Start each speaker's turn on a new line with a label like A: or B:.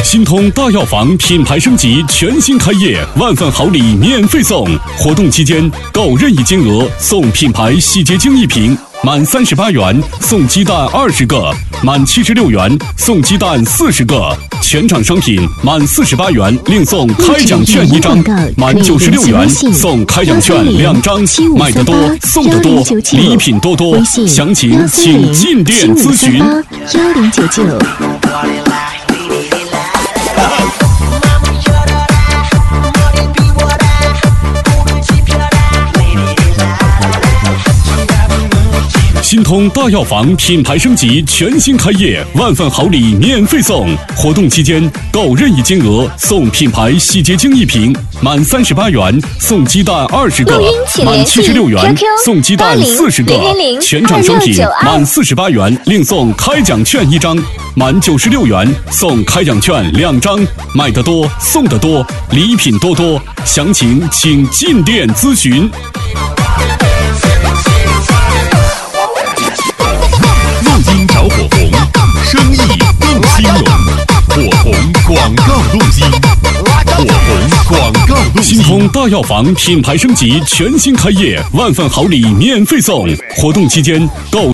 A: 新通大药房品牌升级，全新开业，万份好礼免费送。活动期间购任意金额送品牌洗洁精1瓶，满38元送鸡蛋20个，满76元送鸡蛋40个。全场商品满48元另送开奖券1张，满96元送开奖券2张。买得多送得多，礼品多多，详情请进店咨询。
B: 1099。
A: 新通大药房品牌升级，全新开业，万份好礼免费送。活动期间购任意金额送品牌洗洁精1瓶，满38元送鸡蛋20个，满76元送鸡蛋40个。全场商品满48元另送开奖券1张，满96元送开奖券2张。买得多送得多，礼品多多，详情请进店咨询。
C: 找火红，生意更兴隆。火红广告录音，火红广告录音。
A: 新通大药房品牌升级，全新开业，万份好礼免费送。活动期间购